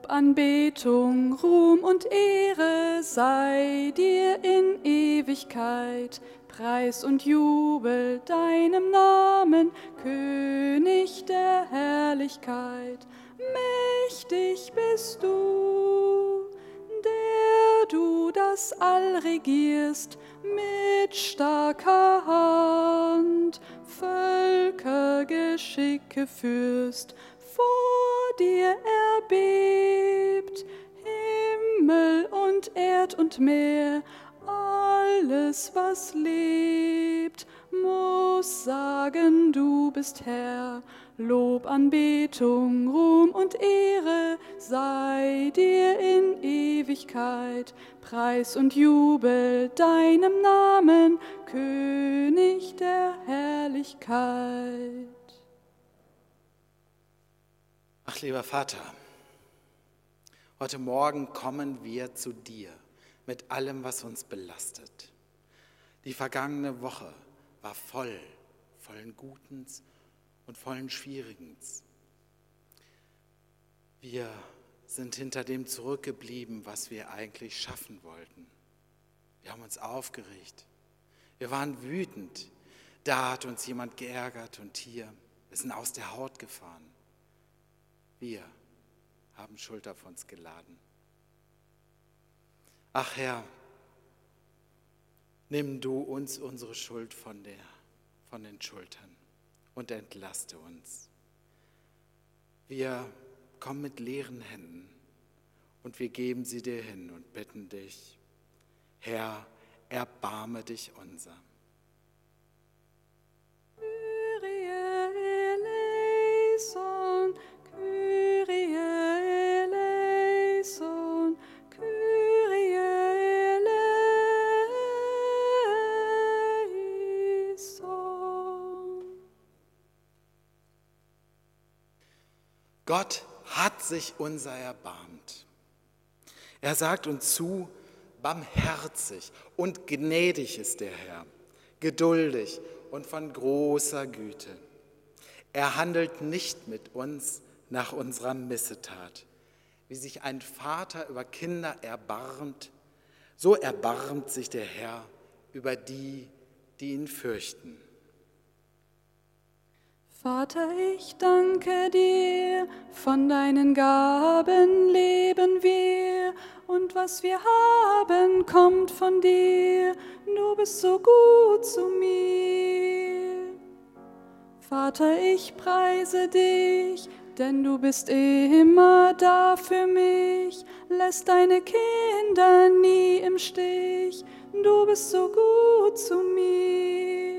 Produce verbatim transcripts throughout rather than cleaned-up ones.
Lob, Anbetung, Ruhm und Ehre sei dir in Ewigkeit. Preis und Jubel deinem Namen, König der Herrlichkeit. Mächtig bist du, der du das All regierst, mit starker Hand Völker Geschicke führst. Vor dir erbebt Himmel und Erd und Meer, alles, was lebt, muss sagen, du bist Herr. Lob, Anbetung, Ruhm und Ehre sei dir in Ewigkeit. Preis und Jubel deinem Namen, König der Herrlichkeit. Ach, lieber Vater, heute Morgen kommen wir zu dir mit allem, was uns belastet. Die vergangene Woche war voll, vollen Gutens und vollen Schwierigens. Wir sind hinter dem zurückgeblieben, was wir eigentlich schaffen wollten. Wir haben uns aufgeregt. Wir waren wütend. Da hat uns jemand geärgert und hier, wir sind aus der Haut gefahren. Wir haben Schuld auf uns geladen. Ach Herr, nimm du uns unsere Schuld von, der, von den Schultern und entlaste uns. Wir kommen mit leeren Händen und wir geben sie dir hin und bitten dich, Herr, erbarme dich unser. Kyrie eleison, Kyrie eleison, Kyrie eleison. Gott hat sich unser erbarmt. Er sagt uns zu, barmherzig und gnädig ist der Herr, geduldig und von großer Güte. Er handelt nicht mit uns nach unserer Missetat. Wie sich ein Vater über Kinder erbarmt, so erbarmt sich der Herr über die, die ihn fürchten. Vater, ich danke dir, von deinen Gaben leben wir, und was wir haben, kommt von dir, du bist so gut zu mir. Vater, ich preise dich, denn du bist immer da für mich, lässt deine Kinder nie im Stich, du bist so gut zu mir.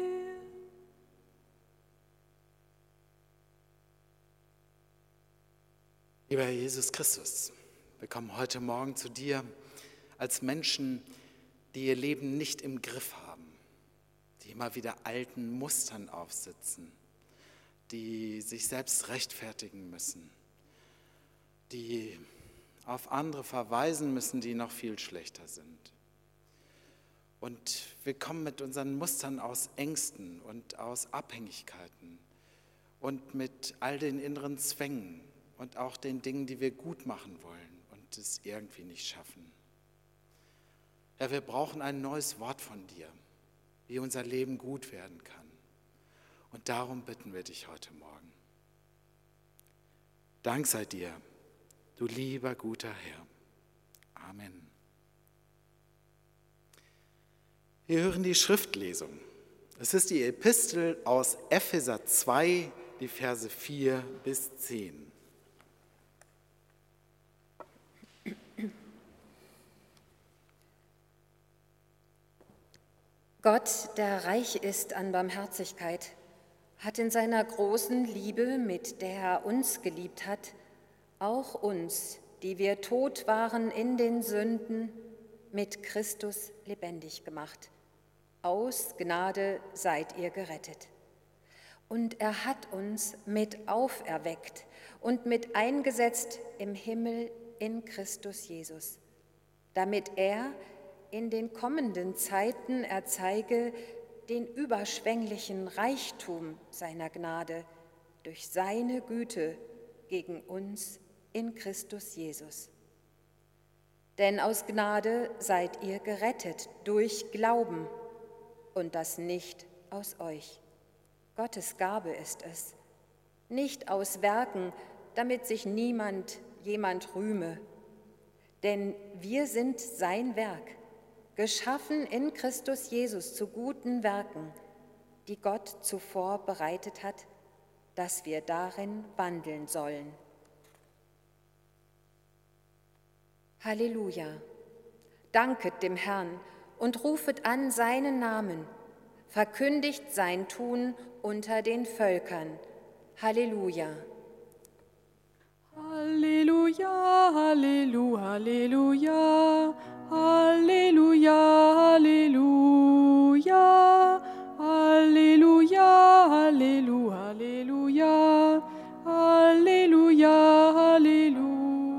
Lieber Herr Jesus Christus, wir kommen heute Morgen zu dir als Menschen, die ihr Leben nicht im Griff haben, die immer wieder alten Mustern aufsitzen, die sich selbst rechtfertigen müssen, die auf andere verweisen müssen, die noch viel schlechter sind. Und wir kommen mit unseren Mustern aus Ängsten und aus Abhängigkeiten und mit all den inneren Zwängen und auch den Dingen, die wir gut machen wollen und es irgendwie nicht schaffen. Herr, wir brauchen ein neues Wort von dir, wie unser Leben gut werden kann. Und darum bitten wir dich heute Morgen. Dank sei dir, du lieber, guter Herr. Amen. Wir hören die Schriftlesung. Es ist die Epistel aus Epheser zwei, die Verse vier bis zehn. Gott, der reich ist an Barmherzigkeit, hat in seiner großen Liebe, mit der er uns geliebt hat, auch uns, die wir tot waren in den Sünden, mit Christus lebendig gemacht. Aus Gnade seid ihr gerettet. Und er hat uns mit auferweckt und mit eingesetzt im Himmel in Christus Jesus, damit er in den kommenden Zeiten erzeige den überschwänglichen Reichtum seiner Gnade durch seine Güte gegen uns in Christus Jesus. Denn aus Gnade seid ihr gerettet durch Glauben, und das nicht aus euch. Gottes Gabe ist es, nicht aus Werken, damit sich niemand jemand rühme. Denn wir sind sein Werk, geschaffen in Christus Jesus zu guten Werken, die Gott zuvor bereitet hat, dass wir darin wandeln sollen. Halleluja! Danket dem Herrn und rufet an seinen Namen, verkündigt sein Tun unter den Völkern. Halleluja! Halleluja, Halleluja, Halleluja, Halleluja, Halleluja, Halleluja, Halleluja, Halleluja, Halleluja, Halleluja.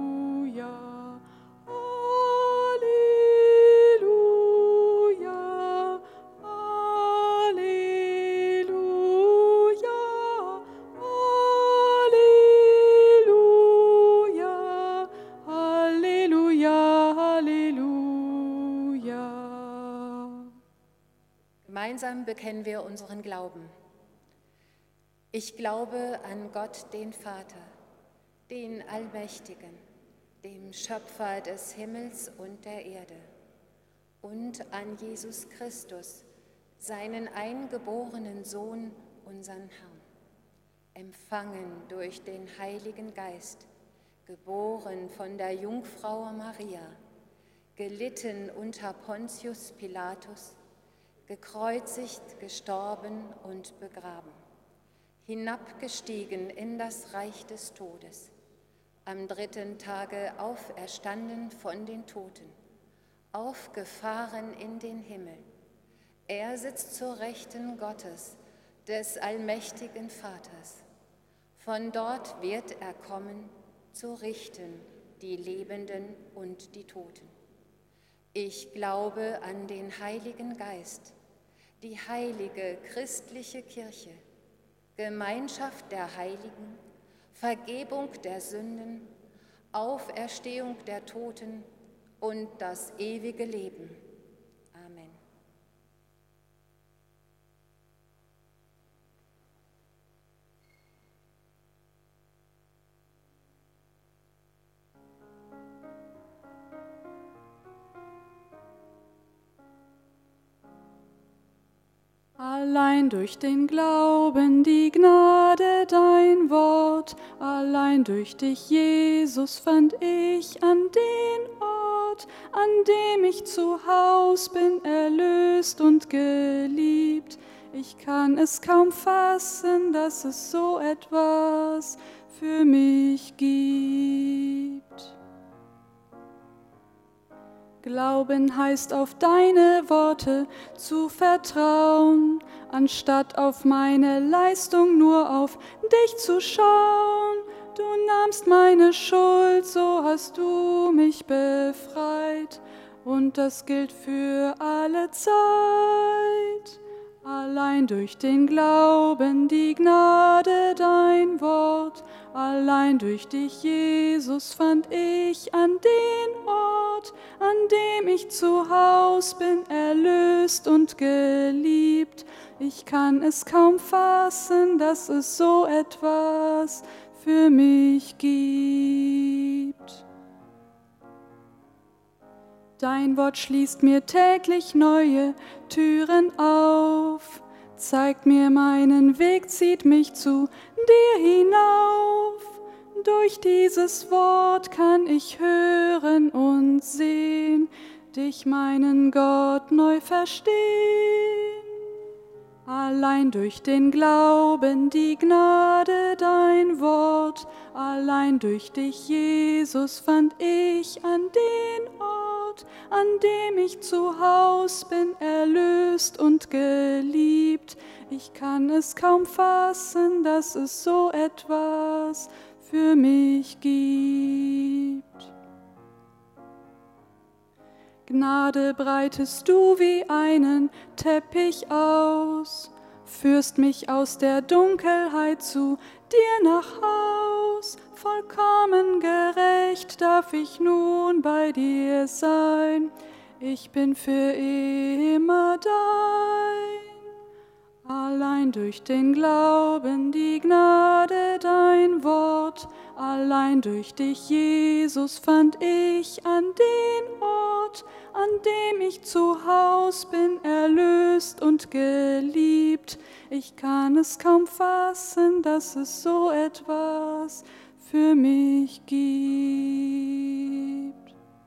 Gemeinsam bekennen wir unseren Glauben. Ich glaube an Gott, den Vater, den Allmächtigen, dem Schöpfer des Himmels und der Erde, und an Jesus Christus, seinen eingeborenen Sohn, unseren Herrn, empfangen durch den Heiligen Geist, geboren von der Jungfrau Maria, gelitten unter Pontius Pilatus, gekreuzigt, gestorben und begraben, hinabgestiegen in das Reich des Todes, am dritten Tage auferstanden von den Toten, aufgefahren in den Himmel. Er sitzt zur Rechten Gottes, des allmächtigen Vaters. Von dort wird er kommen, zu richten die Lebenden und die Toten. Ich glaube an den Heiligen Geist, die heilige christliche Kirche, Gemeinschaft der Heiligen, Vergebung der Sünden, Auferstehung der Toten und das ewige Leben. Amen. Allein durch den Glauben, die Gnade, dein Wort, allein durch dich, Jesus, fand ich an den Ort, an dem ich zu Haus bin, erlöst und geliebt. Ich kann es kaum fassen, dass es so etwas für mich gibt. Glauben heißt, auf deine Worte zu vertrauen, anstatt auf meine Leistung nur auf dich zu schauen. Du nahmst meine Schuld, so hast du mich befreit, und das gilt für alle Zeit. Allein durch den Glauben, die Gnade, dein Wort, allein durch dich, Jesus, fand ich an den Ort, an dem ich zu Haus bin, erlöst und geliebt. Ich kann es kaum fassen, dass es so etwas für mich gibt. Dein Wort schließt mir täglich neue Türen auf, zeigt mir meinen Weg, zieht mich zu dir hinauf. Durch dieses Wort kann ich hören und sehen, dich, meinen Gott, neu verstehen. Allein durch den Glauben, die Gnade, dein Wort, allein durch dich, Jesus, fand ich an den Ort, an dem ich zu Haus bin, erlöst und geliebt. Ich kann es kaum fassen, dass es so etwas für mich gibt. Gnade breitest du wie einen Teppich aus, führst mich aus der Dunkelheit zu dir nach Haus. Vollkommen gerecht darf ich nun bei dir sein. Ich bin für immer dein. Allein durch den Glauben, die Gnade, dein Wort, allein durch dich, Jesus, fand ich an den Ort, an dem ich zu Haus bin, erlöst und geliebt. Ich kann es kaum fassen, dass es so etwas für mich gibt.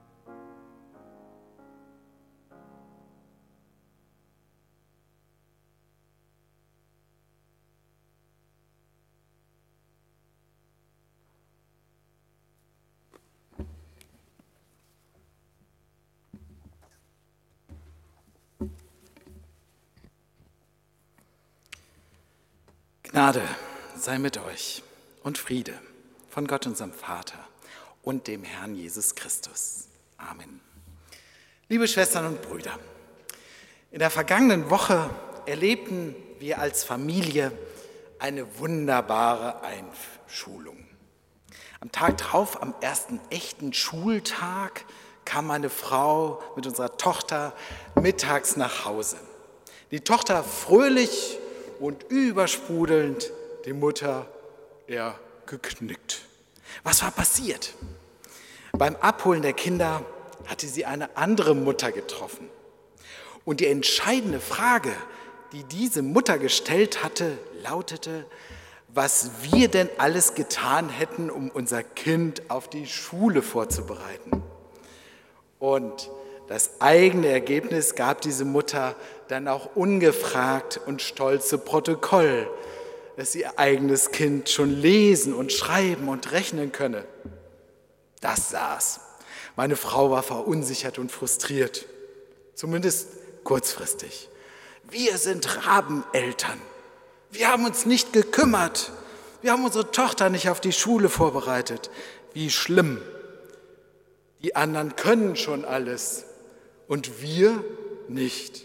Gnade sei mit euch und Friede von Gott, unserem Vater und dem Herrn Jesus Christus. Amen. Liebe Schwestern und Brüder, in der vergangenen Woche erlebten wir als Familie eine wunderbare Einschulung. Am Tag drauf, am ersten echten Schultag, kam meine Frau mit unserer Tochter mittags nach Hause. Die Tochter fröhlich und übersprudelnd, die Mutter eher geknickt. Was war passiert? Beim Abholen der Kinder hatte sie eine andere Mutter getroffen. Und die entscheidende Frage, die diese Mutter gestellt hatte, lautete, was wir denn alles getan hätten, um unser Kind auf die Schule vorzubereiten. Und das eigene Ergebnis gab diese Mutter dann auch ungefragt und stolz zu Protokoll, dass ihr eigenes Kind schon lesen und schreiben und rechnen könne. Das saß. Meine Frau war verunsichert und frustriert, zumindest kurzfristig. Wir sind Rabeneltern. Wir haben uns nicht gekümmert. Wir haben unsere Tochter nicht auf die Schule vorbereitet. Wie schlimm. Die anderen können schon alles und wir nicht.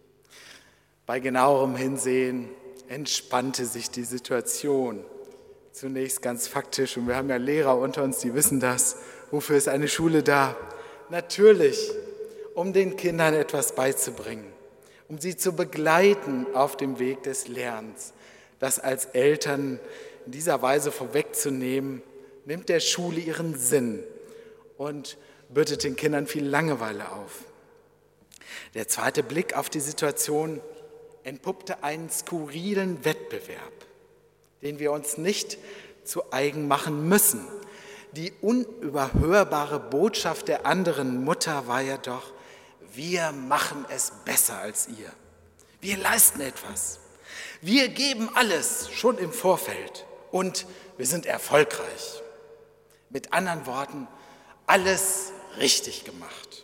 Bei genauerem Hinsehen entspannte sich die Situation. Zunächst ganz faktisch, und wir haben ja Lehrer unter uns, die wissen das. Wofür ist eine Schule da? Natürlich, um den Kindern etwas beizubringen, um sie zu begleiten auf dem Weg des Lernens. Das als Eltern in dieser Weise vorwegzunehmen, nimmt der Schule ihren Sinn und bürdet den Kindern viel Langeweile auf. Der zweite Blick auf die Situation entpuppte einen skurrilen Wettbewerb, den wir uns nicht zu eigen machen müssen. Die unüberhörbare Botschaft der anderen Mutter war ja doch, wir machen es besser als ihr. Wir leisten etwas. Wir geben alles schon im Vorfeld und wir sind erfolgreich. Mit anderen Worten, alles richtig gemacht.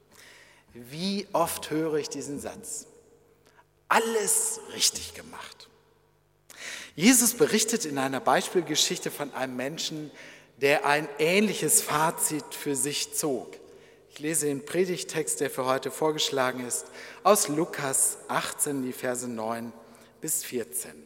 Wie oft höre ich diesen Satz? Alles richtig gemacht. Jesus berichtet in einer Beispielgeschichte von einem Menschen, der ein ähnliches Fazit für sich zog. Ich lese den Predigttext, der für heute vorgeschlagen ist, aus Lukas achtzehn, die Verse neun bis vierzehn.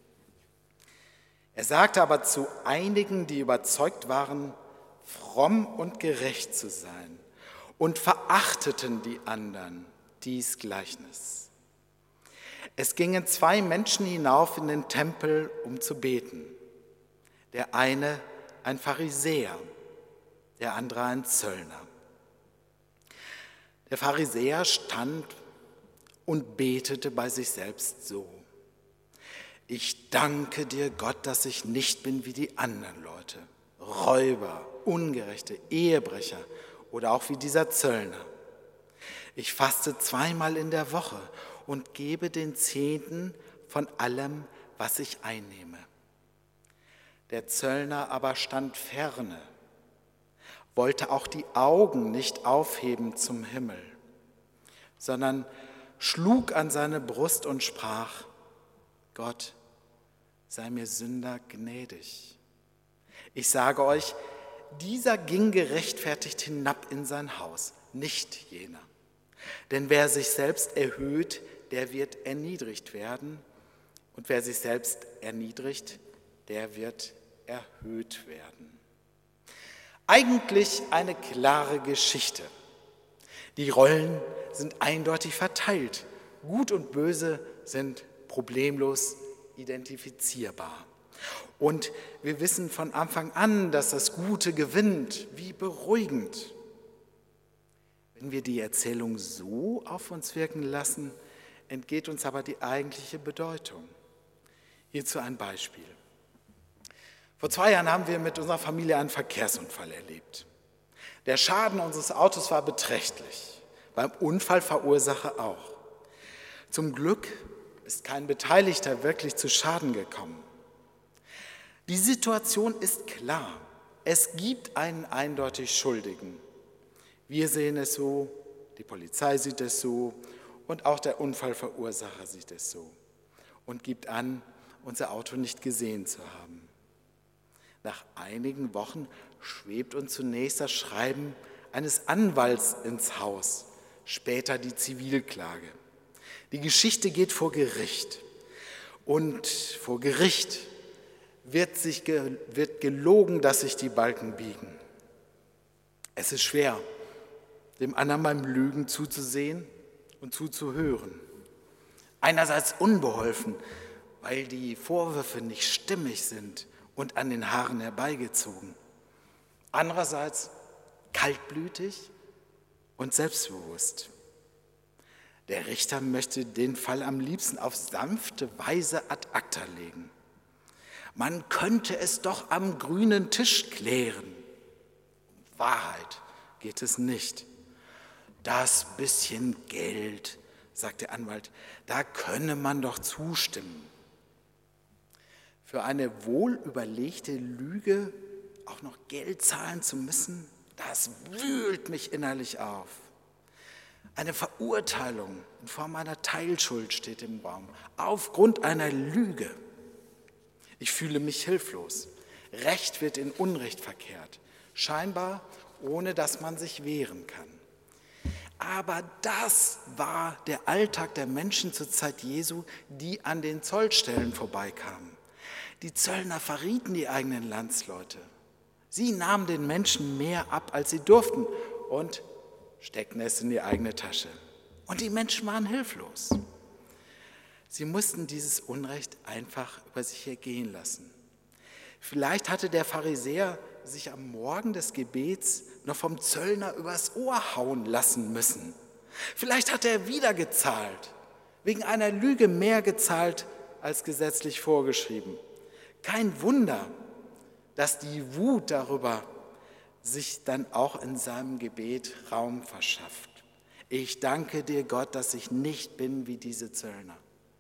Er sagte aber zu einigen, die überzeugt waren, fromm und gerecht zu sein, und verachteten die anderen dies Gleichnis. Es gingen zwei Menschen hinauf in den Tempel, um zu beten. Der eine ein Pharisäer, der andere ein Zöllner. Der Pharisäer stand und betete bei sich selbst so: Ich danke dir, Gott, dass ich nicht bin wie die anderen Leute, Räuber, Ungerechte, Ehebrecher oder auch wie dieser Zöllner. Ich faste zweimal in der Woche und gebe den Zehnten von allem, was ich einnehme. Der Zöllner aber stand ferne, wollte auch die Augen nicht aufheben zum Himmel, sondern schlug an seine Brust und sprach: Gott, sei mir Sünder gnädig. Ich sage euch, dieser ging gerechtfertigt hinab in sein Haus, nicht jener. Denn wer sich selbst erhöht, der wird erniedrigt werden. Und wer sich selbst erniedrigt, der wird erhöht werden. Eigentlich eine klare Geschichte. Die Rollen sind eindeutig verteilt. Gut und Böse sind problemlos identifizierbar. Und wir wissen von Anfang an, dass das Gute gewinnt. Wie beruhigend. Wenn wir die Erzählung so auf uns wirken lassen, entgeht uns aber die eigentliche Bedeutung. Hierzu ein Beispiel. Vor zwei Jahren haben wir mit unserer Familie einen Verkehrsunfall erlebt. Der Schaden unseres Autos war beträchtlich, beim Unfallverursacher auch. Zum Glück ist kein Beteiligter wirklich zu Schaden gekommen. Die Situation ist klar. Es gibt einen eindeutig Schuldigen. Wir sehen es so, die Polizei sieht es so und auch der Unfallverursacher sieht es so und gibt an, unser Auto nicht gesehen zu haben. Nach einigen Wochen schwebt uns zunächst das Schreiben eines Anwalts ins Haus, später die Zivilklage. Die Geschichte geht vor Gericht und vor Gericht wird, sich ge- wird gelogen, dass sich die Balken biegen. Es ist schwer, dem anderen beim Lügen zuzusehen und zuzuhören. Einerseits unbeholfen, weil die Vorwürfe nicht stimmig sind und an den Haaren herbeigezogen. Andererseits kaltblütig und selbstbewusst. Der Richter möchte den Fall am liebsten auf sanfte Weise ad acta legen. Man könnte es doch am grünen Tisch klären. Um Wahrheit geht es nicht. Das bisschen Geld, sagt der Anwalt, da könne man doch zustimmen. Für eine wohlüberlegte Lüge auch noch Geld zahlen zu müssen, das wühlt mich innerlich auf. Eine Verurteilung in Form einer Teilschuld steht im Raum, aufgrund einer Lüge. Ich fühle mich hilflos. Recht wird in Unrecht verkehrt, scheinbar ohne dass man sich wehren kann. Aber das war der Alltag der Menschen zur Zeit Jesu, die an den Zollstellen vorbeikamen. Die Zöllner verrieten die eigenen Landsleute. Sie nahmen den Menschen mehr ab, als sie durften und steckten es in die eigene Tasche. Und die Menschen waren hilflos. Sie mussten dieses Unrecht einfach über sich ergehen lassen. Vielleicht hatte der Pharisäer sich am Morgen des Gebets noch vom Zöllner übers Ohr hauen lassen müssen. Vielleicht hat er wieder gezahlt, wegen einer Lüge mehr gezahlt als gesetzlich vorgeschrieben. Kein Wunder, dass die Wut darüber sich dann auch in seinem Gebet Raum verschafft. Ich danke dir, Gott, dass ich nicht bin wie diese Zöllner.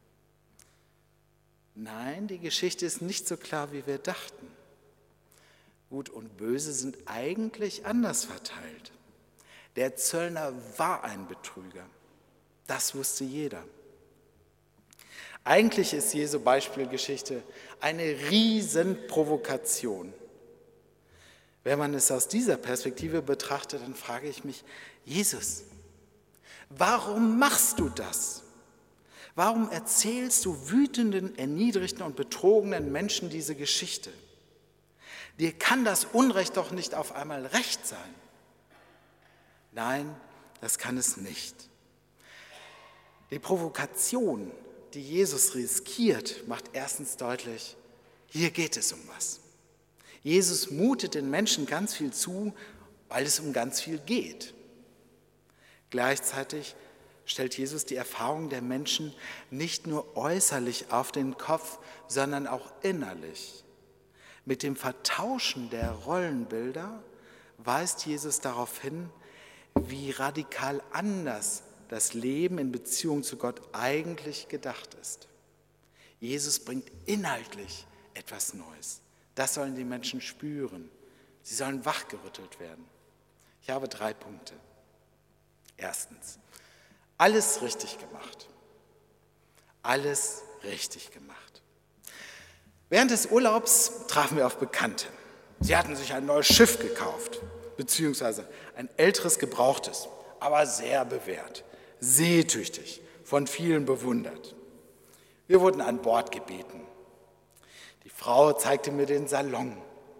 Nein, die Geschichte ist nicht so klar, wie wir dachten. Gut und Böse sind eigentlich anders verteilt. Der Zöllner war ein Betrüger. Das wusste jeder. Eigentlich ist Jesu Beispielgeschichte eine Riesenprovokation. Wenn man es aus dieser Perspektive betrachtet, dann frage ich mich, Jesus, warum machst du das? Warum erzählst du wütenden, erniedrigten und betrogenen Menschen diese Geschichte? Dir kann das Unrecht doch nicht auf einmal recht sein. Nein, das kann es nicht. Die Provokation, die Jesus riskiert, macht erstens deutlich, hier geht es um was. Jesus mutet den Menschen ganz viel zu, weil es um ganz viel geht. Gleichzeitig stellt Jesus die Erfahrung der Menschen nicht nur äußerlich auf den Kopf, sondern auch innerlich. Mit dem Vertauschen der Rollenbilder weist Jesus darauf hin, wie radikal anders das Leben in Beziehung zu Gott eigentlich gedacht ist. Jesus bringt inhaltlich etwas Neues. Das sollen die Menschen spüren. Sie sollen wachgerüttelt werden. Ich habe drei Punkte. Erstens, alles richtig gemacht. Alles richtig gemacht. Während des Urlaubs trafen wir auf Bekannte. Sie hatten sich ein neues Schiff gekauft, beziehungsweise ein älteres gebrauchtes, aber sehr bewährt, seetüchtig, von vielen bewundert. Wir wurden an Bord gebeten. Die Frau zeigte mir den Salon.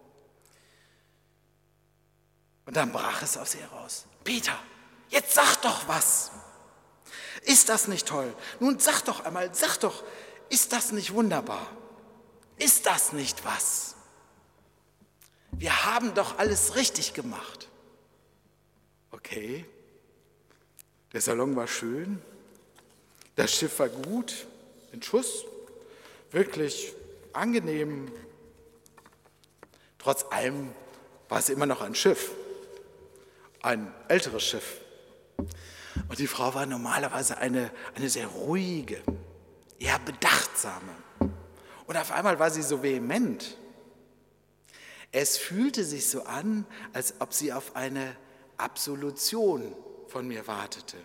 Und dann brach es aus ihr raus. Peter, jetzt sag doch was. Ist das nicht toll? Nun sag doch einmal, sag doch, ist das nicht wunderbar? Ist das nicht was? Wir haben doch alles richtig gemacht. Okay, der Salon war schön, das Schiff war gut, in Schuss, wirklich angenehm. Trotz allem war es immer noch ein Schiff, ein älteres Schiff. Und die Frau war normalerweise eine, eine sehr ruhige, eher bedachtsame. Und auf einmal war sie so vehement. Es fühlte sich so an, als ob sie auf eine Absolution von mir wartete.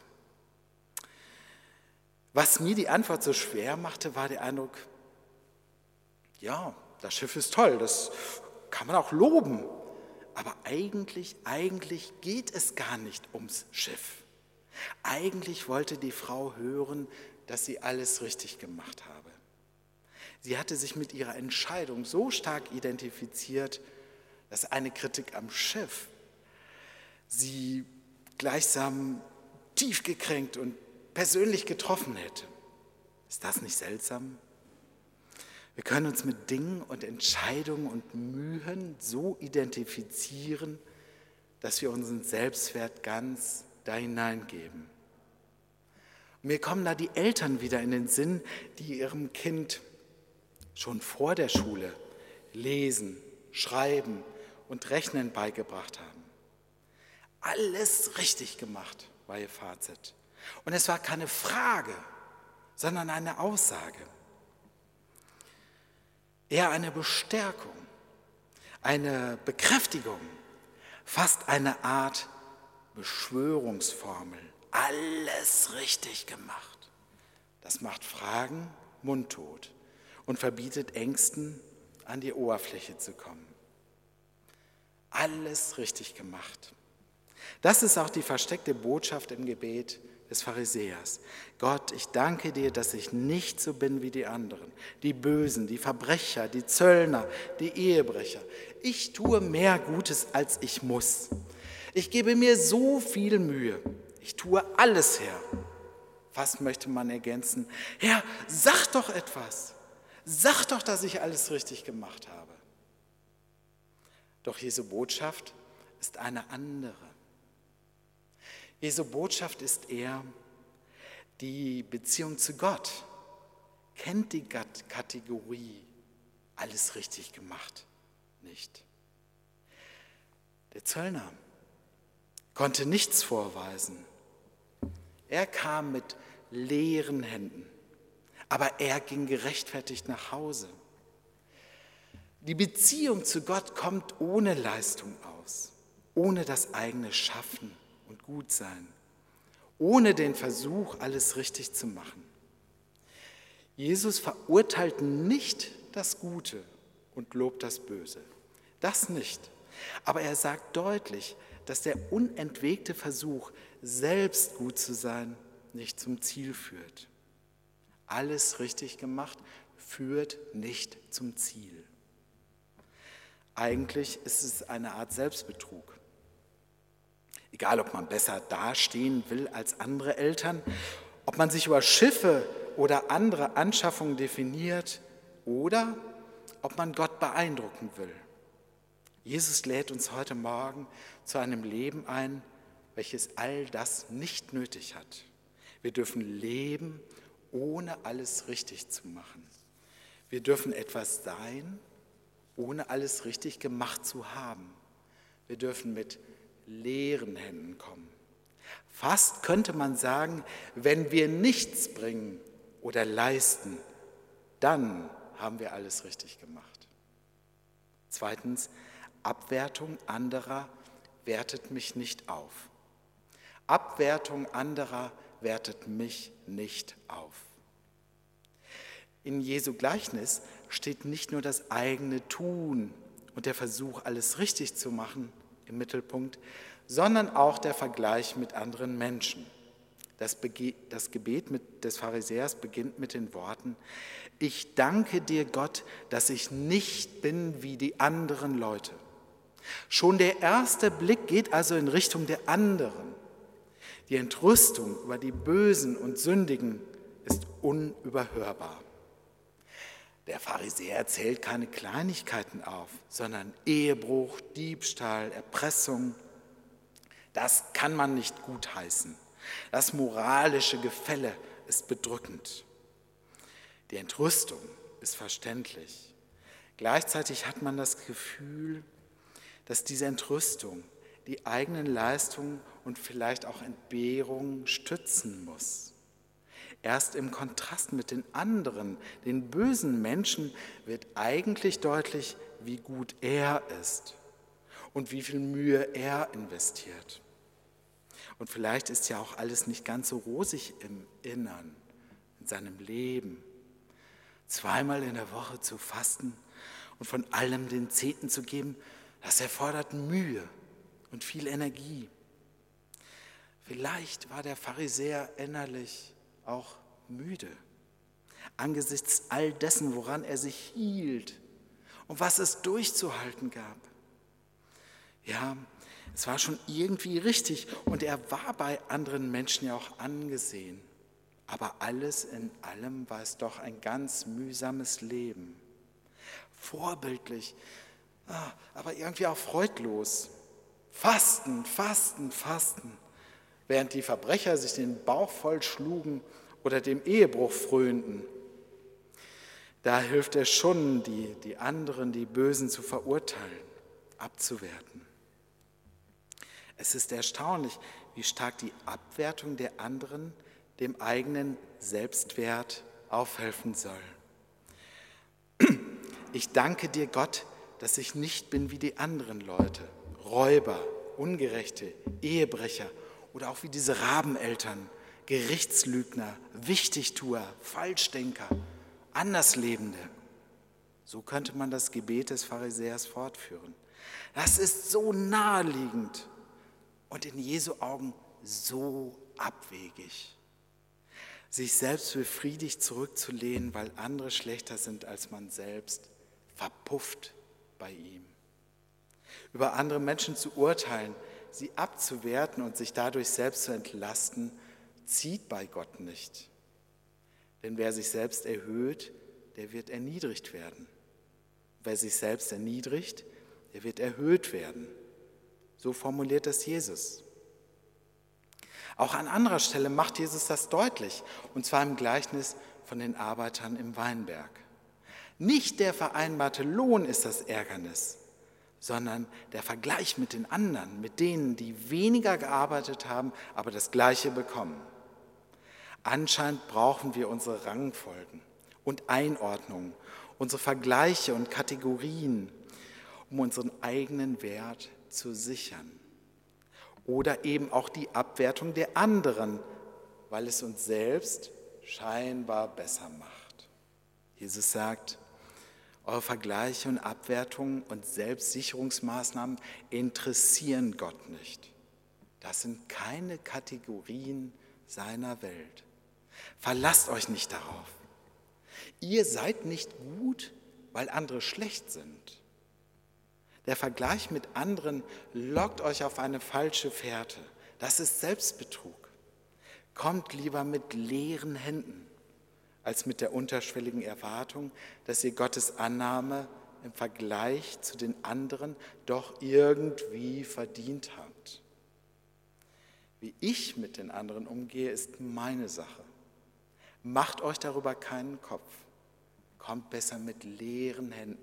Was mir die Antwort so schwer machte, war der Eindruck, ja, das Schiff ist toll, das kann man auch loben. Aber eigentlich, eigentlich geht es gar nicht ums Schiff. Eigentlich wollte die Frau hören, dass sie alles richtig gemacht habe. Sie hatte sich mit ihrer Entscheidung so stark identifiziert, dass eine Kritik am Schiff sie gleichsam tief gekränkt und persönlich getroffen hätte. Ist das nicht seltsam? Wir können uns mit Dingen und Entscheidungen und Mühen so identifizieren, dass wir unseren Selbstwert ganz da hineingeben. Und mir kommen da die Eltern wieder in den Sinn, die ihrem Kind schon vor der Schule Lesen, Schreiben und Rechnen beigebracht haben. Alles richtig gemacht, war ihr Fazit. Und es war keine Frage, sondern eine Aussage. Eher eine Bestärkung, eine Bekräftigung, fast eine Art Beschwörungsformel. Alles richtig gemacht. Das macht Fragen mundtot und verbietet Ängsten, an die Oberfläche zu kommen. Alles richtig gemacht. Das ist auch die versteckte Botschaft im Gebet des Pharisäers. Gott, ich danke dir, dass ich nicht so bin wie die anderen, die Bösen, die Verbrecher, die Zöllner, die Ehebrecher. Ich tue mehr Gutes, als ich muss. Ich gebe mir so viel Mühe. Ich tue alles, Herr. Fast möchte man ergänzen, Herr, sag doch etwas. Sag doch, dass ich alles richtig gemacht habe. Doch Jesu Botschaft ist eine andere. Jesu Botschaft ist eher die Beziehung zu Gott. Kennt die Kategorie alles richtig gemacht nicht. Der Zöllner konnte nichts vorweisen. Er kam mit leeren Händen, aber er ging gerechtfertigt nach Hause. Die Beziehung zu Gott kommt ohne Leistung aus, ohne das eigene Schaffen und Gutsein, ohne den Versuch, alles richtig zu machen. Jesus verurteilt nicht das Gute und lobt das Böse. Das nicht. Aber er sagt deutlich, dass der unentwegte Versuch, selbst gut zu sein, nicht zum Ziel führt. Alles richtig gemacht führt nicht zum Ziel. Eigentlich ist es eine Art Selbstbetrug. Egal, ob man besser dastehen will als andere Eltern, ob man sich über Schiffe oder andere Anschaffungen definiert oder ob man Gott beeindrucken will. Jesus lädt uns heute Morgen zu einem Leben ein, welches all das nicht nötig hat. Wir dürfen leben, ohne alles richtig zu machen. Wir dürfen etwas sein, ohne alles richtig gemacht zu haben. Wir dürfen mit leeren Händen kommen. Fast könnte man sagen, wenn wir nichts bringen oder leisten, dann haben wir alles richtig gemacht. Zweitens, Abwertung anderer wertet mich nicht auf. Abwertung anderer wertet mich nicht auf. In Jesu Gleichnis steht nicht nur das eigene Tun und der Versuch, alles richtig zu machen, im Mittelpunkt, sondern auch der Vergleich mit anderen Menschen. Das, Bege- das Gebet mit, des Pharisäers beginnt mit den Worten: Ich danke dir, Gott, dass ich nicht bin wie die anderen Leute. Schon der erste Blick geht also in Richtung der anderen. Die Entrüstung über die Bösen und Sündigen ist unüberhörbar. Der Pharisäer zählt keine Kleinigkeiten auf, sondern Ehebruch, Diebstahl, Erpressung. Das kann man nicht gutheißen. Das moralische Gefälle ist bedrückend. Die Entrüstung ist verständlich. Gleichzeitig hat man das Gefühl, dass diese Entrüstung die eigenen Leistungen und vielleicht auch Entbehrungen stützen muss. Erst im Kontrast mit den anderen, den bösen Menschen, wird eigentlich deutlich, wie gut er ist und wie viel Mühe er investiert. Und vielleicht ist ja auch alles nicht ganz so rosig im Innern, in seinem Leben. Zweimal in der Woche zu fasten und von allem den Zehnten zu geben, das erfordert Mühe und viel Energie. Vielleicht war der Pharisäer innerlich auch müde, angesichts all dessen, woran er sich hielt und was es durchzuhalten gab. Ja, es war schon irgendwie richtig und er war bei anderen Menschen ja auch angesehen. Aber alles in allem war es doch ein ganz mühsames Leben. Vorbildlich, aber irgendwie auch freudlos. Fasten, fasten, fasten. Während die Verbrecher sich den Bauch voll schlugen oder dem Ehebruch frönten. Da hilft es schon, die, die anderen, die Bösen zu verurteilen, abzuwerten. Es ist erstaunlich, wie stark die Abwertung der anderen dem eigenen Selbstwert aufhelfen soll. Ich danke dir, Gott, dass ich nicht bin wie die anderen Leute, Räuber, Ungerechte, Ehebrecher oder auch wie diese Rabeneltern, Gerichtslügner, Wichtigtuer, Falschdenker, Anderslebende. So könnte man das Gebet des Pharisäers fortführen. Das ist so naheliegend und in Jesu Augen so abwegig. Sich selbst befriedigt zurückzulehnen, weil andere schlechter sind als man selbst, verpufft bei ihm. Über andere Menschen zu urteilen, sie abzuwerten und sich dadurch selbst zu entlasten, zieht bei Gott nicht. Denn wer sich selbst erhöht, der wird erniedrigt werden. Wer sich selbst erniedrigt, der wird erhöht werden. So formuliert das Jesus. Auch an anderer Stelle macht Jesus das deutlich, und zwar im Gleichnis von den Arbeitern im Weinberg. Nicht der vereinbarte Lohn ist das Ärgernis, sondern der Vergleich mit den anderen, mit denen, die weniger gearbeitet haben, aber das Gleiche bekommen. Anscheinend brauchen wir unsere Rangfolgen und Einordnungen, unsere Vergleiche und Kategorien, um unseren eigenen Wert zu sichern. Oder eben auch die Abwertung der anderen, weil es uns selbst scheinbar besser macht. Jesus sagt, eure Vergleiche und Abwertungen und Selbstsicherungsmaßnahmen interessieren Gott nicht. Das sind keine Kategorien seiner Welt. Verlasst euch nicht darauf. Ihr seid nicht gut, weil andere schlecht sind. Der Vergleich mit anderen lockt euch auf eine falsche Fährte. Das ist Selbstbetrug. Kommt lieber mit leeren Händen, als mit der unterschwelligen Erwartung, dass ihr Gottes Annahme im Vergleich zu den anderen doch irgendwie verdient habt. Wie ich mit den anderen umgehe, ist meine Sache. Macht euch darüber keinen Kopf. Kommt besser mit leeren Händen.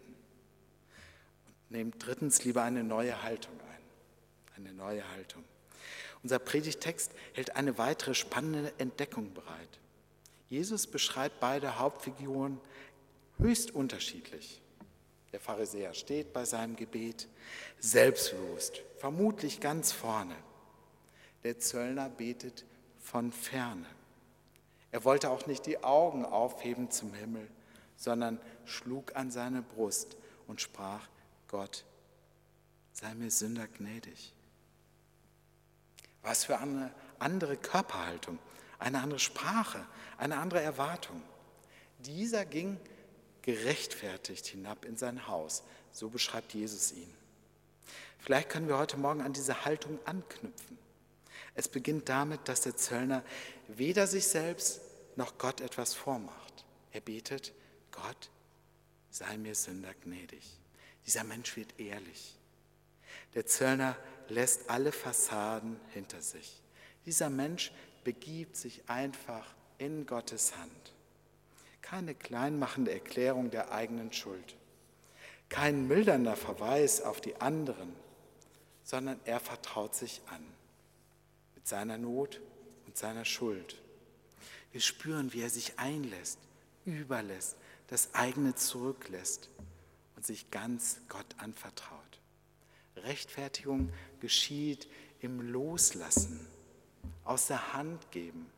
Nehmt drittens lieber eine neue Haltung ein. Eine neue Haltung. Unser Predigtext hält eine weitere spannende Entdeckung bereit. Jesus beschreibt beide Hauptfiguren höchst unterschiedlich. Der Pharisäer steht bei seinem Gebet selbstbewusst, vermutlich ganz vorne. Der Zöllner betet von ferne. Er wollte auch nicht die Augen aufheben zum Himmel, sondern schlug an seine Brust und sprach: Gott, sei mir Sünder gnädig. Was für eine andere Körperhaltung, eine andere Sprache, eine andere Erwartung. Dieser ging gerechtfertigt hinab in sein Haus. So beschreibt Jesus ihn. Vielleicht können wir heute Morgen an diese Haltung anknüpfen. Es beginnt damit, dass der Zöllner weder sich selbst noch Gott etwas vormacht. Er betet: Gott, sei mir Sünder gnädig. Dieser Mensch wird ehrlich. Der Zöllner lässt alle Fassaden hinter sich. Dieser Mensch begibt sich einfach in Gottes Hand. Keine kleinmachende Erklärung der eigenen Schuld. Kein mildernder Verweis auf die anderen, sondern er vertraut sich an. Mit seiner Not und seiner Schuld. Wir spüren, wie er sich einlässt, überlässt, das eigene zurücklässt und sich ganz Gott anvertraut. Rechtfertigung geschieht im Loslassen, aus der Hand geben.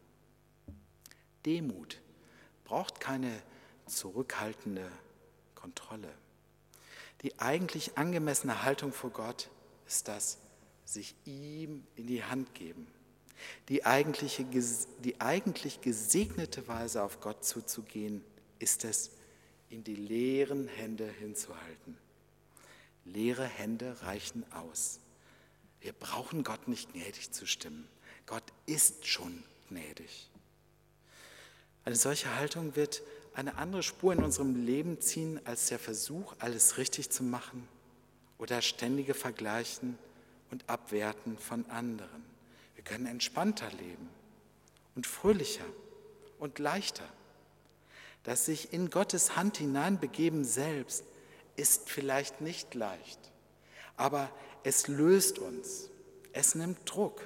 Demut braucht keine zurückhaltende Kontrolle. Die eigentlich angemessene Haltung vor Gott ist das, sich ihm in die Hand geben. Die eigentliche, die eigentlich gesegnete Weise, auf Gott zuzugehen, ist es, ihm die leeren Hände hinzuhalten. Leere Hände reichen aus. Wir brauchen Gott nicht gnädig zu stimmen. Gott ist schon gnädig. Eine solche Haltung wird eine andere Spur in unserem Leben ziehen als der Versuch, alles richtig zu machen oder ständige Vergleichen und Abwerten von anderen. Wir können entspannter leben und fröhlicher und leichter. Das sich in Gottes Hand hineinbegeben selbst ist vielleicht nicht leicht, aber es löst uns, es nimmt Druck.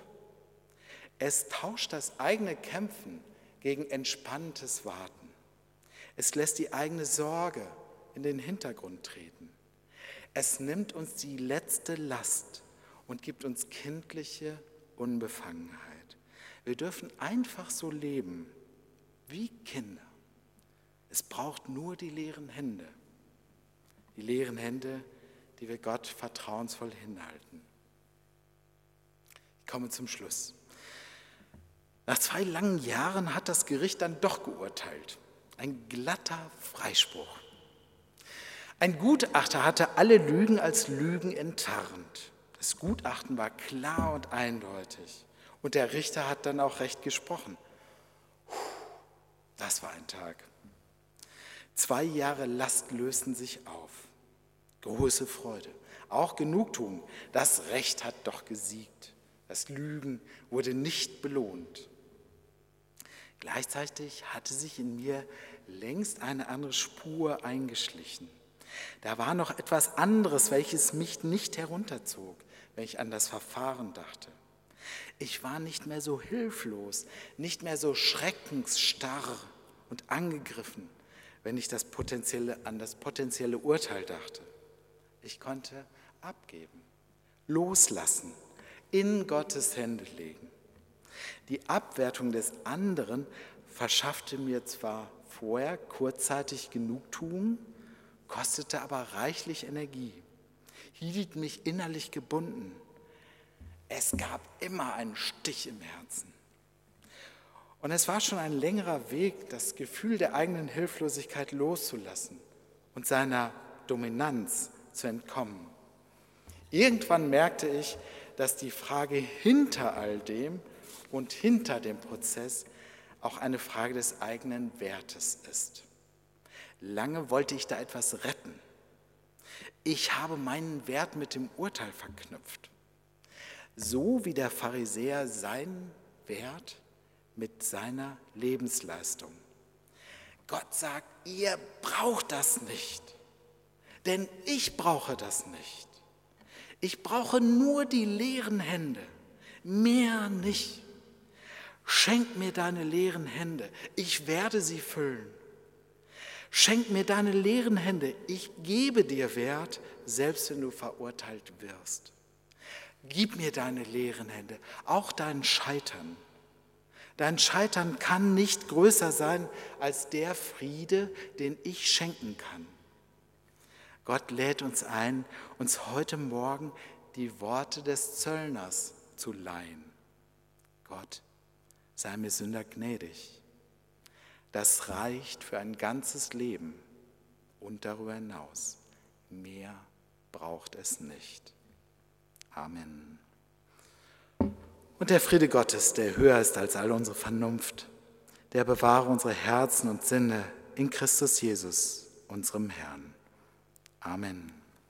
Es tauscht das eigene Kämpfen gegen entspanntes Warten. Es lässt die eigene Sorge in den Hintergrund treten. Es nimmt uns die letzte Last und gibt uns kindliche Unbefangenheit. Wir dürfen einfach so leben wie Kinder. Es braucht nur die leeren Hände. Die leeren Hände, die wir Gott vertrauensvoll hinhalten. Ich komme zum Schluss. Nach zwei langen Jahren hat das Gericht dann doch geurteilt. Ein glatter Freispruch. Ein Gutachter hatte alle Lügen als Lügen enttarnt. Das Gutachten war klar und eindeutig. Und der Richter hat dann auch recht gesprochen. Das war ein Tag. Zwei Jahre Last lösten sich auf. Große Freude, auch Genugtuung. Das Recht hat doch gesiegt. Das Lügen wurde nicht belohnt. Gleichzeitig hatte sich in mir längst eine andere Spur eingeschlichen. Da war noch etwas anderes, welches mich nicht herunterzog, wenn ich an das Verfahren dachte. Ich war nicht mehr so hilflos, nicht mehr so schreckensstarr und angegriffen, wenn ich das potenzielle, an das potenzielle Urteil dachte. Ich konnte abgeben, loslassen, in Gottes Hände legen. Die Abwertung des anderen verschaffte mir zwar vorher kurzzeitig Genugtuung, kostete aber reichlich Energie, hielt mich innerlich gebunden. Es gab immer einen Stich im Herzen. Und es war schon ein längerer Weg, das Gefühl der eigenen Hilflosigkeit loszulassen und seiner Dominanz zu entkommen. Irgendwann merkte ich, dass die Frage hinter all dem und hinter dem Prozess auch eine Frage des eigenen Wertes ist. Lange wollte ich da etwas retten. Ich habe meinen Wert mit dem Urteil verknüpft. So wie der Pharisäer seinen Wert mit seiner Lebensleistung. Gott sagt, ihr braucht das nicht, denn ich brauche das nicht. Ich brauche nur die leeren Hände, mehr nicht. Schenk mir deine leeren Hände, ich werde sie füllen. Schenk mir deine leeren Hände, ich gebe dir Wert, selbst wenn du verurteilt wirst. Gib mir deine leeren Hände, auch dein Scheitern. Dein Scheitern kann nicht größer sein als der Friede, den ich schenken kann. Gott lädt uns ein, uns heute Morgen die Worte des Zöllners zu leihen. Gott, sei mir Sünder gnädig. Das reicht für ein ganzes Leben und darüber hinaus. Mehr braucht es nicht. Amen. Und der Friede Gottes, der höher ist als all unsere Vernunft, der bewahre unsere Herzen und Sinne in Christus Jesus, unserem Herrn. Amen.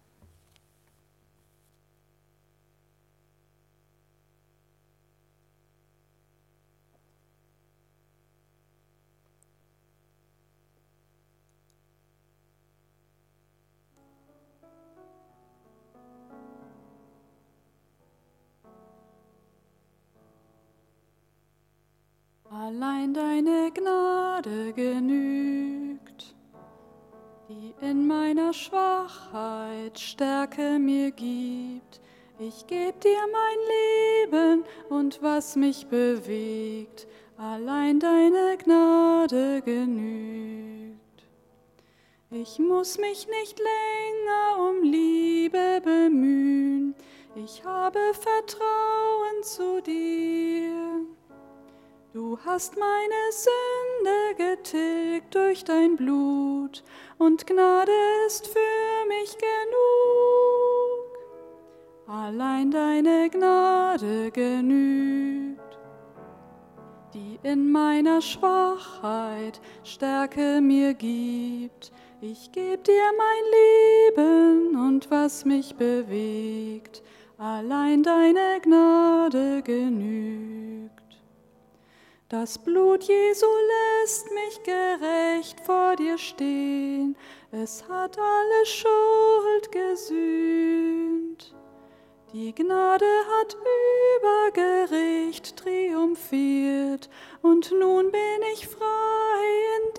Allein deine Gnade genügt, die in meiner Schwachheit Stärke mir gibt. Ich geb dir mein Leben und was mich bewegt, allein deine Gnade genügt. Ich muss mich nicht länger um Liebe bemühen, ich habe Vertrauen zu dir. Du hast meine Sünde getilgt durch dein Blut, und Gnade ist für mich genug. Allein deine Gnade genügt, die in meiner Schwachheit Stärke mir gibt. Ich geb dir mein Leben und was mich bewegt, allein deine Gnade genügt. Das Blut Jesu lässt mich gerecht vor dir stehen, es hat alle Schuld gesühnt. Die Gnade hat über Gericht triumphiert, und nun bin ich frei in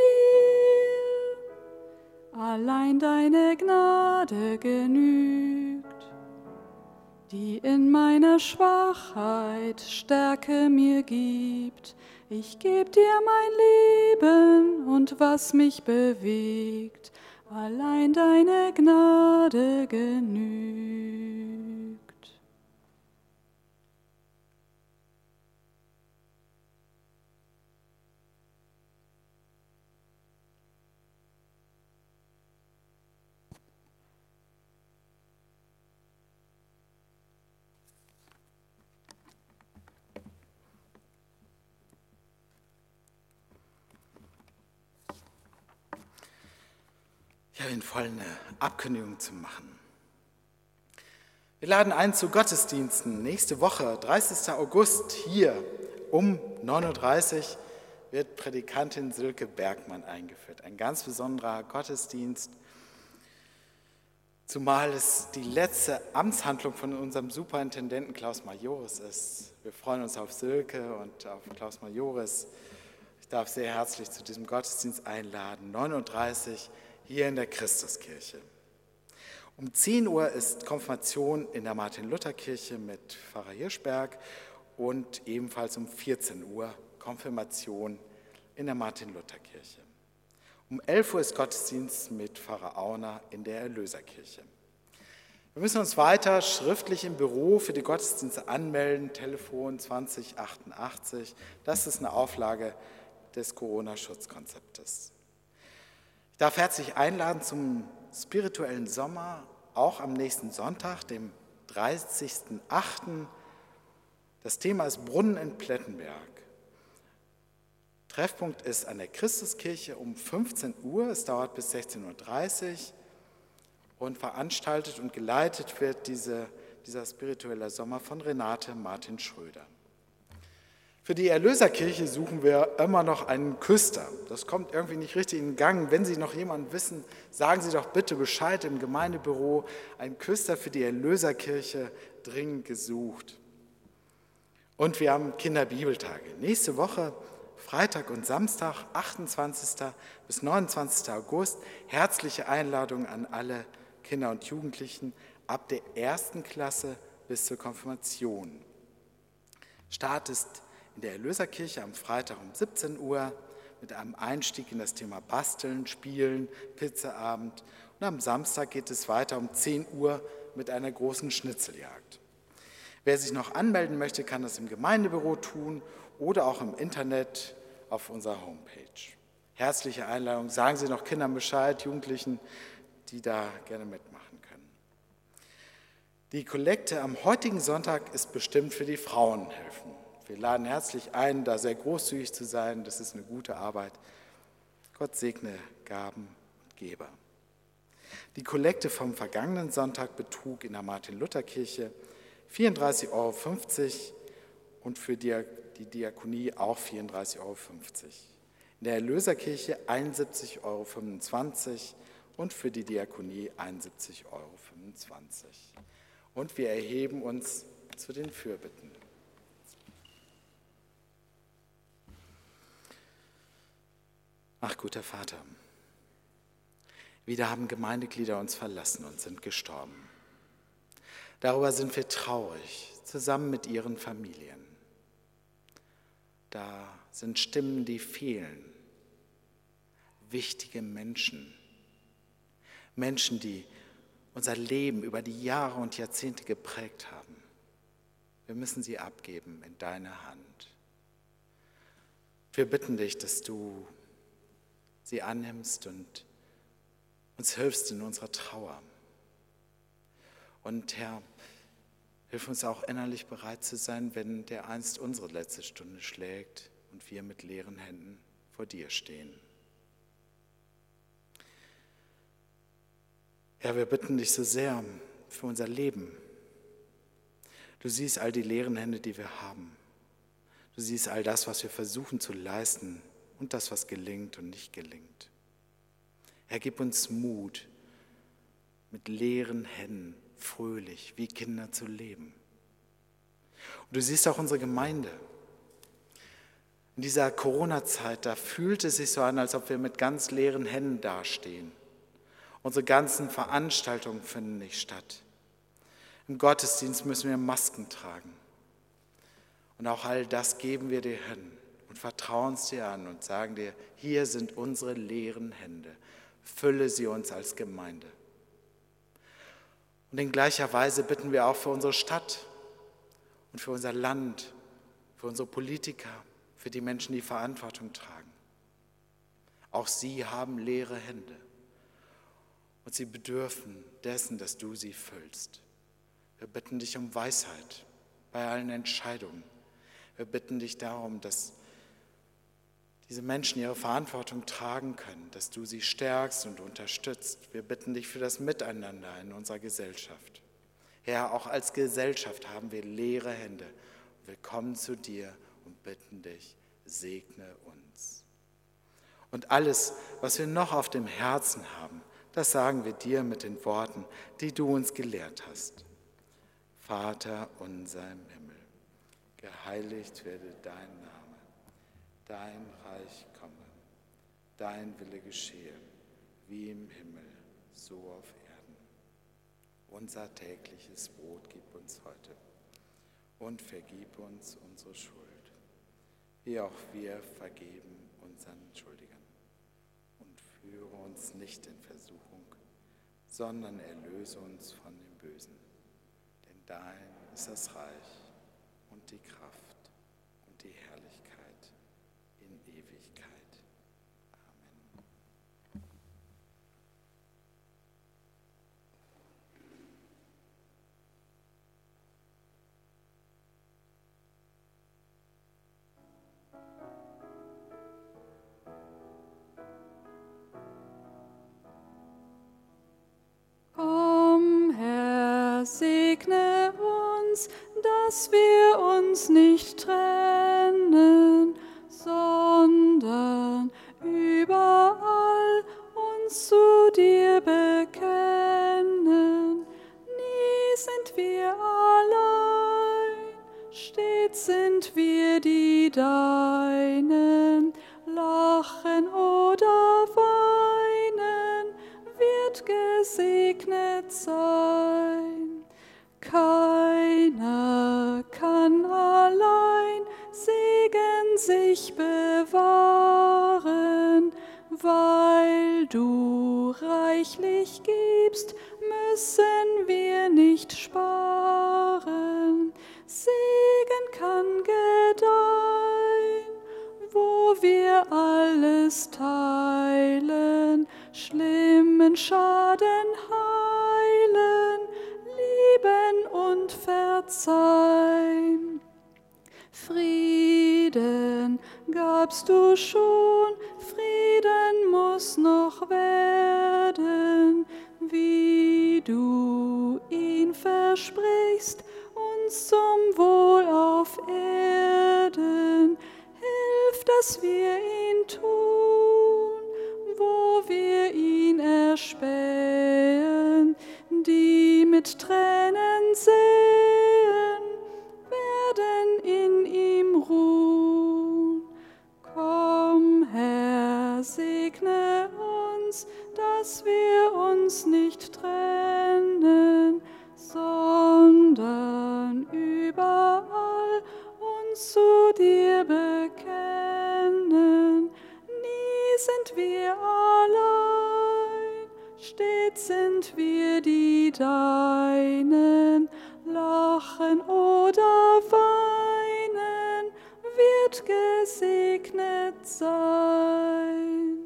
dir. Allein deine Gnade genügt, die in meiner Schwachheit Stärke mir gibt. Ich geb dir mein Leben und was mich bewegt, allein deine Gnade genügt. Ich habe Ihnen voll eine Abkündigung zu machen. Wir laden ein zu Gottesdiensten. Nächste Woche, dreißigsten August, hier um neun Uhr dreißig wird Predikantin Silke Bergmann eingeführt. Ein ganz besonderer Gottesdienst, zumal es die letzte Amtshandlung von unserem Superintendenten Klaus Majoris ist. Wir freuen uns auf Silke und auf Klaus Majoris. Ich darf sehr herzlich zu diesem Gottesdienst einladen, neun Uhr dreißig hier in der Christuskirche. Um zehn Uhr ist Konfirmation in der Martin-Luther-Kirche mit Pfarrer Hirschberg und ebenfalls um vierzehn Uhr Konfirmation in der Martin-Luther-Kirche. Um elf Uhr ist Gottesdienst mit Pfarrer Auner in der Erlöserkirche. Wir müssen uns weiter schriftlich im Büro für die Gottesdienste anmelden, Telefon zwanzig achtundachtzig. Das ist eine Auflage des Corona-Schutzkonzeptes. Ich darf herzlich einladen zum spirituellen Sommer, auch am nächsten Sonntag, dem dreißigsten achten Das Thema ist Brunnen in Plettenberg. Treffpunkt ist an der Christuskirche um fünfzehn Uhr, es dauert bis sechzehn Uhr dreißig und veranstaltet und geleitet wird diese, dieser spirituelle Sommer von Renate Martin Schröder. Für die Erlöserkirche suchen wir immer noch einen Küster. Das kommt irgendwie nicht richtig in Gang. Wenn Sie noch jemanden wissen, sagen Sie doch bitte Bescheid im Gemeindebüro. Ein Küster für die Erlöserkirche dringend gesucht. Und wir haben Kinderbibeltage. Nächste Woche, Freitag und Samstag, achtundzwanzigsten bis neunundzwanzigsten August. Herzliche Einladung an alle Kinder und Jugendlichen ab der ersten Klasse bis zur Konfirmation. Start ist in der Erlöserkirche am Freitag um siebzehn Uhr mit einem Einstieg in das Thema Basteln, Spielen, Pizzaabend. Und am Samstag geht es weiter um zehn Uhr mit einer großen Schnitzeljagd. Wer sich noch anmelden möchte, kann das im Gemeindebüro tun oder auch im Internet auf unserer Homepage. Herzliche Einladung, sagen Sie noch Kindern Bescheid, Jugendlichen, die da gerne mitmachen können. Die Kollekte am heutigen Sonntag ist bestimmt für die Frauenhilfen. Wir laden herzlich ein, da sehr großzügig zu sein, das ist eine gute Arbeit. Gott segne Gaben und Geber. Die Kollekte vom vergangenen Sonntag betrug in der Martin-Luther-Kirche vierunddreißig Euro fünfzig und für die Diakonie auch vierunddreißig Euro fünfzig. In der Erlöserkirche einundsiebzig Euro fünfundzwanzig und für die Diakonie einundsiebzig Euro fünfundzwanzig. Und wir erheben uns zu den Fürbitten. Ach, guter Vater, wieder haben Gemeindeglieder uns verlassen und sind gestorben. Darüber sind wir traurig, zusammen mit ihren Familien. Da sind Stimmen, die fehlen. Wichtige Menschen. Menschen, die unser Leben über die Jahre und Jahrzehnte geprägt haben. Wir müssen sie abgeben in deine Hand. Wir bitten dich, dass du sie annimmst und uns hilfst in unserer Trauer. Und Herr, hilf uns auch innerlich bereit zu sein, wenn dereinst unsere letzte Stunde schlägt und wir mit leeren Händen vor dir stehen. Herr, wir bitten dich so sehr für unser Leben. Du siehst all die leeren Hände, die wir haben. Du siehst all das, was wir versuchen zu leisten und das, was gelingt und nicht gelingt. Herr, gib uns Mut, mit leeren Händen fröhlich wie Kinder zu leben. Und du siehst auch unsere Gemeinde. In dieser Corona-Zeit, da fühlt es sich so an, als ob wir mit ganz leeren Händen dastehen. Unsere ganzen Veranstaltungen finden nicht statt. Im Gottesdienst müssen wir Masken tragen. Und auch all das geben wir dir hin und vertrauen es dir an und sagen dir, hier sind unsere leeren Hände. Fülle sie uns als Gemeinde. Und in gleicher Weise bitten wir auch für unsere Stadt und für unser Land, für unsere Politiker, für die Menschen, die Verantwortung tragen. Auch sie haben leere Hände und sie bedürfen dessen, dass du sie füllst. Wir bitten dich um Weisheit bei allen Entscheidungen. Wir bitten dich darum, dass diese Menschen ihre Verantwortung tragen können, dass du sie stärkst und unterstützt. Wir bitten dich für das Miteinander in unserer Gesellschaft. Herr, auch als Gesellschaft haben wir leere Hände. Wir kommen zu dir und bitten dich, segne uns. Und alles, was wir noch auf dem Herzen haben, das sagen wir dir mit den Worten, die du uns gelehrt hast. Vater unser im Himmel, geheiligt werde dein Name. Dein Reich komme, dein Wille geschehe, wie im Himmel, so auf Erden. Unser tägliches Brot gib uns heute und vergib uns unsere Schuld, wie auch wir vergeben unseren Schuldigern. Und führe uns nicht in Versuchung, sondern erlöse uns von dem Bösen. Denn dein ist das Reich und die Kraft und die Herrlichkeit in Ewigkeit. Amen. Komm, Herr, segne uns, dass wir uns nicht trennen, sondern überall uns zu dir bekennen. Nie sind wir allein, stets sind wir die Deinen, lachen oder weinen, wird gesegnet sein. Keiner kann allein Segen sich bewahren, weil du reichlich gibst, müssen wir nicht sparen. Segen kann gedeihen alles teilen, schlimmen Schaden heilen, lieben und verzeihen. Frieden gabst du schon, Frieden muss noch werden, wie du ihn versprichst, uns zum Wohl auf Erden. Hilf, dass wir ihn tun, wo wir ihn erspähen, die mit Tränen sehen, werden in ihm ruhen. Komm, Herr, segne uns, dass wir uns nicht trennen, sondern überall uns zu dir bekennen. Nie sind wir allein, stets sind wir die Deinen. Lachen oder weinen wird gesegnet sein.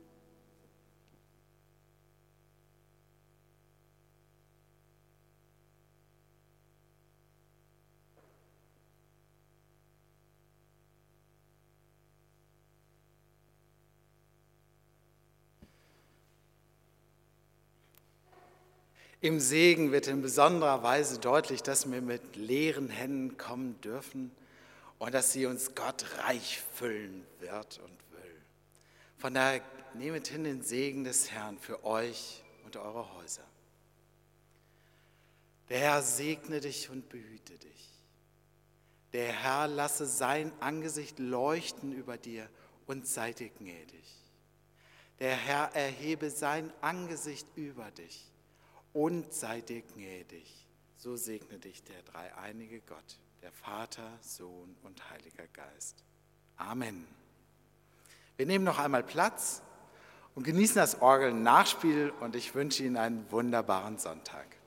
Im Segen wird in besonderer Weise deutlich, dass wir mit leeren Händen kommen dürfen und dass sie uns Gott reich füllen wird und will. Von daher nehmet hin den Segen des Herrn für euch und eure Häuser. Der Herr segne dich und behüte dich. Der Herr lasse sein Angesicht leuchten über dir und sei dir gnädig. Der Herr erhebe sein Angesicht über dich und sei dir gnädig. So segne dich der dreieinige Gott, der Vater, Sohn und Heiliger Geist. Amen. Wir nehmen noch einmal Platz und genießen das Orgel-Nachspiel und ich wünsche Ihnen einen wunderbaren Sonntag.